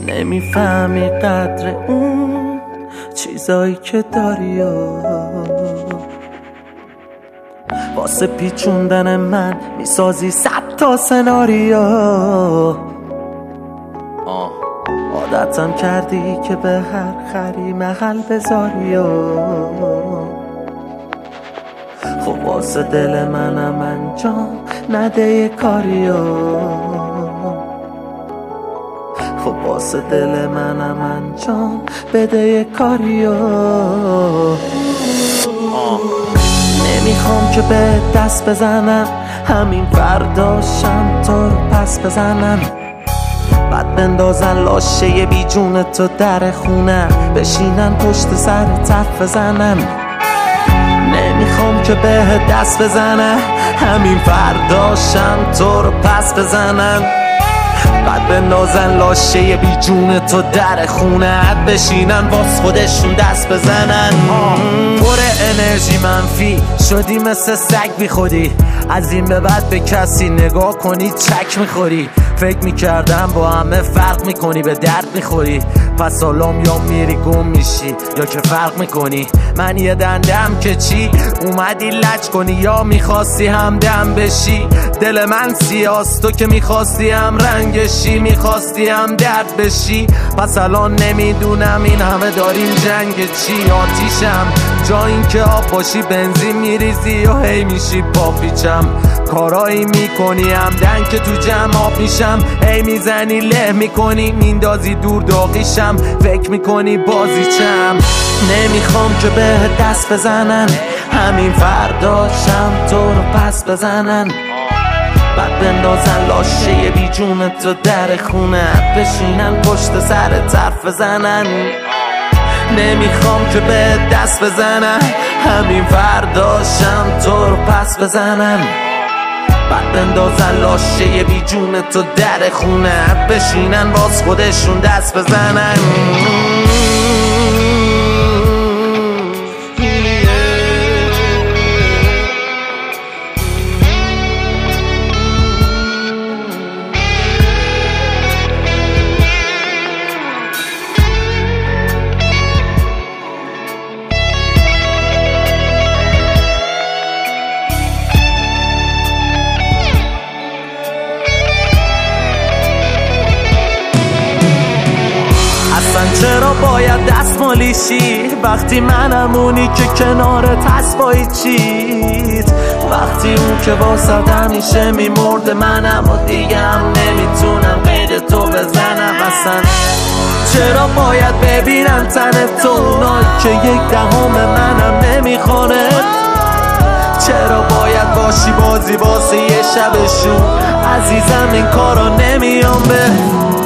نمیفهمی قدر اون چیزایی که داری واسه پیچوندن من میسازی 100 تا سناریو عادتم کردی که به هر خری محل بذاری خب واسه دل منم انجام نده یه کاریو خب واسه دل منم انجام بده یه کاریو نمیخوام که به دست بزنم همین فرداشم تو رو پس بزنم بعد بندازن لاشه بی جون تو در خونه بشینن پشت سر حرف بزنن نمیخوام که به دست بزنم همین فرداشم تو رو پس بزنن بعد بندازن لاشه بی جون تو در خونه بشینن باز خودشون دست بزنن پر انرژی منفی شدی مثل سگ بی خودی از این به بعد به کسی نگاه کنی چک میخوری فکر میکردم با همه فرق میکنی به درد میخوری پس حالام یا میری گم میشی یا که فرق میکنی من یه دندم که چی اومدی لج کنی یا میخواستی همدم بشی دل من سیاست تو که میخواستی هم رنگشی میخواستی هم درد بشی پس الان نمیدونم این همه داریم جنگ چی آتیشم جا این که آب باشی بنزین میریزی یا هی میشی پاپیچم کارایی میکنی همدن که تو جمع آب میشم هی میزنی له میکنی میندازی دور داغیشم فکر میکنی بازیچم نمیخوام که به دست بزنن همین فرداشم تو رو پس بزنن بعد بندازن لاشه بی جون تو در خونه بشینن پشت سر حرف بزنن نمیخوام که به دست بزنن همین فرداشم تو رو پس بزنن بعد بندازن لاشه بی جون تو در خونه بشینن باز خودشون دست بزنن چرا باید دستمالیشی وقتی منم اونی که کنارت هست با چیت وقتی اون که واسه همیشه میمرده منم و دیگه هم نمیتونم قید تو بزنم اصلا چرا باید ببینم تن تو اونایی که 1/10 منم نمیخونه چرا باید باشی بازی واسه یه شبشون عزیزم این کارا نمیام به